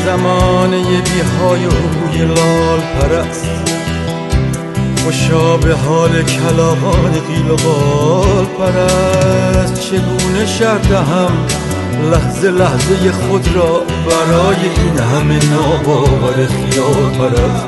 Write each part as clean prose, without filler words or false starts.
زمانه بی‌های و روی لال پرست، خوشا به حال کلاغان قیل و قال پرست. چگونه شرح دهم لحظه لحظه خود را برای این همه ناباور خیال پرست،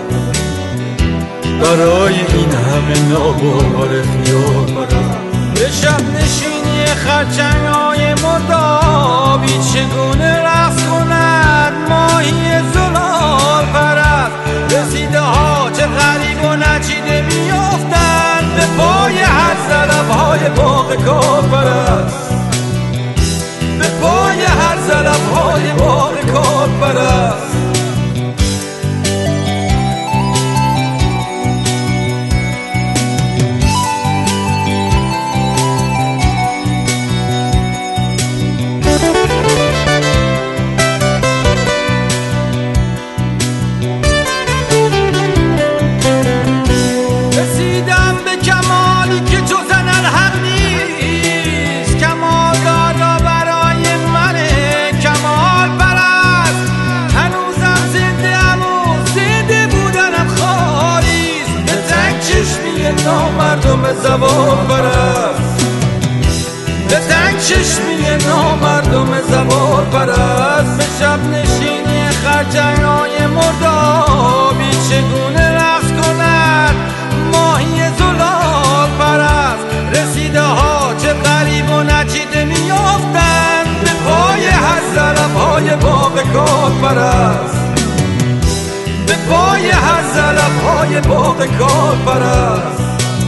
برای این همه ناباور خیال پرست. به شب نشینی خرچنگ‌های مردابی چگونه رقص کند ماهی زلال پرست. رسیده ها چه غریب و نچیده میافتند به پای هر زلف‌های باغ کال پرست، به پای هر زلف‌های باغ کال پرست. نامردم زبان پرست، به تنگ چشمی نامردم زبان پرست. به شب نشینی خرچنگ‌های مردابی چگونه رقص کند ماهی زلال پرست. رسیده ها چه غریب و نچیده میافتند به پای هر زلف‌های باغ کال پرست، به پای هر زلف‌های باغ کال پرست.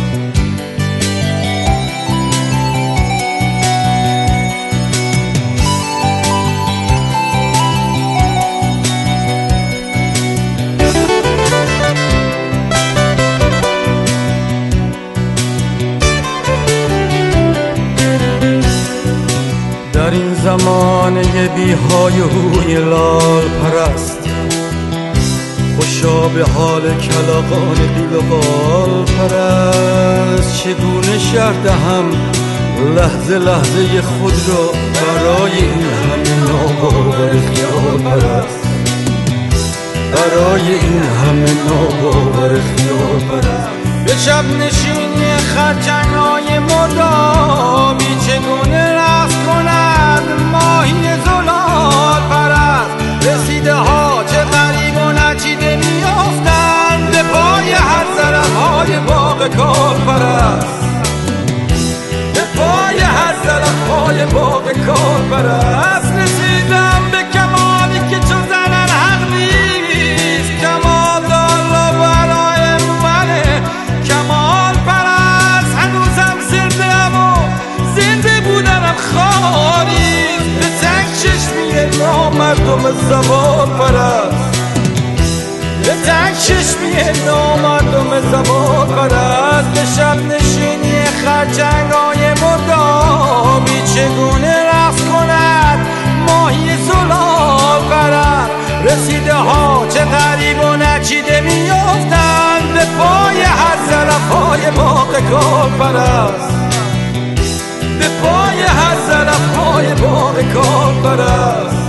در این زمانه بی‌های هوی لال پرست، خوشا به حال کلاغان قیل و قال پرست. چگونه شرح دهم لحظه لحظه خود را برای این همه ناباور خیال پرست، برای این همه ناباور خیال پرست. به شب نشینی خرچنگ‌های مردابی چگونه رقص کند ماهی زلال پرست. رسیده ها چه غریب و نچیده میافتند به پای هر زلف‌های باغ کال پرست، به پای هر زلف‌های باغ کال پرست. رسیدم به کمالی که چو زنن حق نیست، کمال دالا برای منه کمال پرست. هنوزم زنده‌ام و زنده بودنم خالی، به تنگ چشمی نامردم زبان پرست، به تنگ چشمی نامردم زبان پرست. به شب نشینی خرچنگ‌های مردابی چگونه رقص کند ماهی زلال پرست. رسیده ها چه غریب و نچیده میافتند به پای هر زلف‌های باغ کال پرست، به پای هر زلف‌های باغ کال پرست.